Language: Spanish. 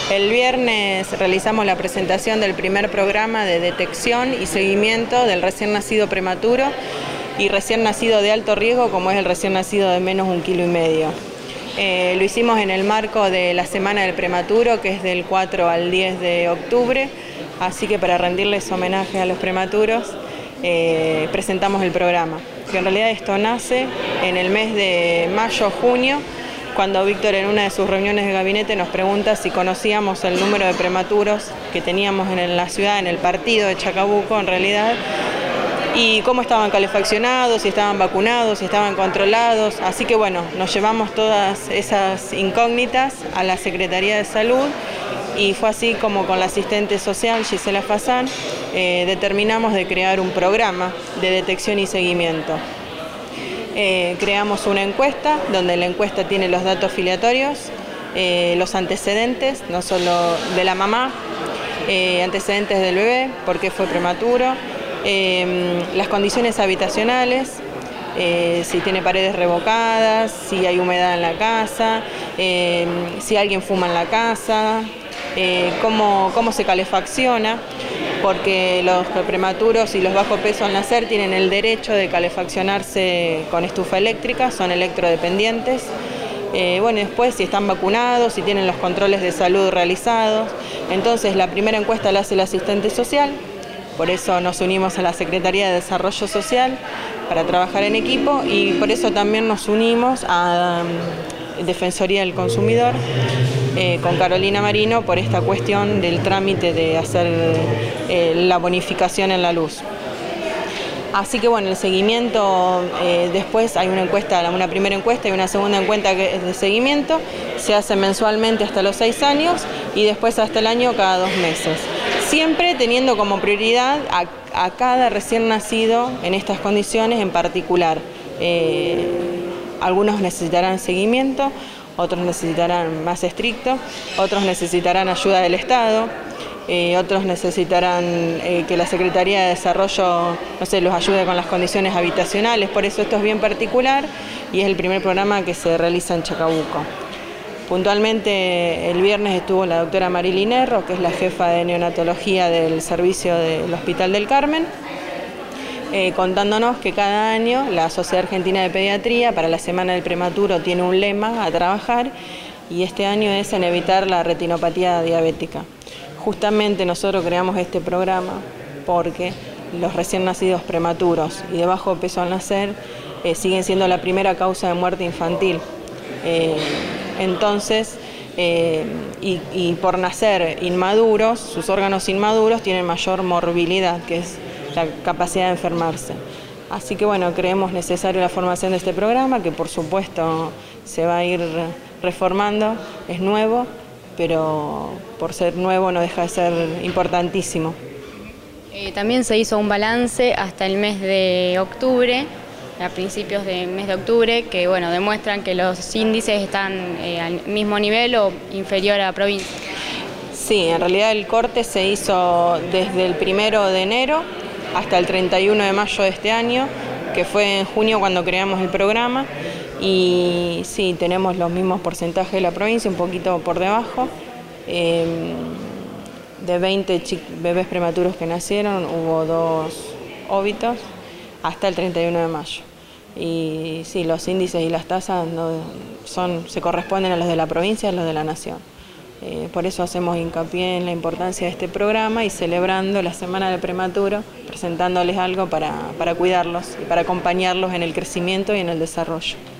El viernes realizamos la presentación del primer programa de detección y seguimiento del recién nacido prematuro y recién nacido de alto riesgo, como es el recién nacido de menos 1,5 kilos. Lo hicimos en el marco de la Semana del Prematuro, que es del 4 al 10 de octubre, así que para rendirles homenaje a los prematuros, presentamos el programa. Que en realidad esto nace en el mes de mayo-junio, cuando Víctor en una de sus reuniones de gabinete nos pregunta si conocíamos el número de prematuros que teníamos en la ciudad, en el partido de Chacabuco en realidad, y cómo estaban calefaccionados, si estaban vacunados, si estaban controlados. Así que bueno, nos llevamos todas esas incógnitas a la Secretaría de Salud y fue así como con la asistente social Gisela Fazán determinamos de crear un programa de detección y seguimiento. Creamos una encuesta, donde la encuesta tiene los datos filiatorios, los antecedentes, no solo de la mamá, antecedentes del bebé, por qué fue prematuro, las condiciones habitacionales, si tiene paredes revocadas, si hay humedad en la casa, si alguien fuma en la casa, cómo se calefacciona, porque los prematuros y los bajo peso al nacer tienen el derecho de calefaccionarse con estufa eléctrica, son electrodependientes. Bueno, después si están vacunados, si tienen los controles de salud realizados. Entonces la primera encuesta la hace el asistente social, por eso nos unimos a la Secretaría de Desarrollo Social para trabajar en equipo y por eso también nos unimos a Defensoría del Consumidor con Carolina Marino por esta cuestión del trámite de hacer la bonificación en la luz. Así que bueno, el seguimiento, después hay una encuesta, una primera encuesta y una segunda encuesta que es de seguimiento, se hace mensualmente hasta los 6 años y después hasta el año cada 2 meses. Siempre teniendo como prioridad a cada recién nacido en estas condiciones en particular. Algunos necesitarán seguimiento, otros necesitarán más estricto, otros necesitarán ayuda del Estado, otros necesitarán que la Secretaría de Desarrollo, no sé, los ayude con las condiciones habitacionales. Por eso esto es bien particular y es el primer programa que se realiza en Chacabuco. Puntualmente el viernes estuvo la doctora Marilyn Erro, que es la jefa de neonatología del servicio del Hospital del Carmen, contándonos que cada año la Sociedad Argentina de Pediatría para la Semana del Prematuro tiene un lema a trabajar y este año es en evitar la retinopatía diabética. Justamente nosotros creamos este programa porque los recién nacidos prematuros y de bajo peso al nacer siguen siendo la primera causa de muerte infantil. Entonces, y por nacer inmaduros, sus órganos inmaduros tienen mayor morbilidad, que es la capacidad de enfermarse. Así que bueno, creemos necesaria la formación de este programa, que por supuesto se va a ir reformando, es nuevo, pero por ser nuevo no deja de ser importantísimo. También se hizo un balance hasta el mes de octubre, a principios del mes de octubre, que bueno, demuestran que los índices están al mismo nivel o inferior a la provincia. Sí, en realidad el corte se hizo desde el 1 de enero hasta el 31 de mayo de este año, que fue en junio cuando creamos el programa, y sí, tenemos los mismos porcentajes de la provincia, un poquito por debajo. De 20 bebés prematuros que nacieron, hubo 2 óbitos hasta el 31 de mayo. Y sí, los índices y las tasas se corresponden a los de la provincia y a los de la nación. Por eso hacemos hincapié en la importancia de este programa y celebrando la Semana del Prematuro, presentándoles algo para cuidarlos y para acompañarlos en el crecimiento y en el desarrollo.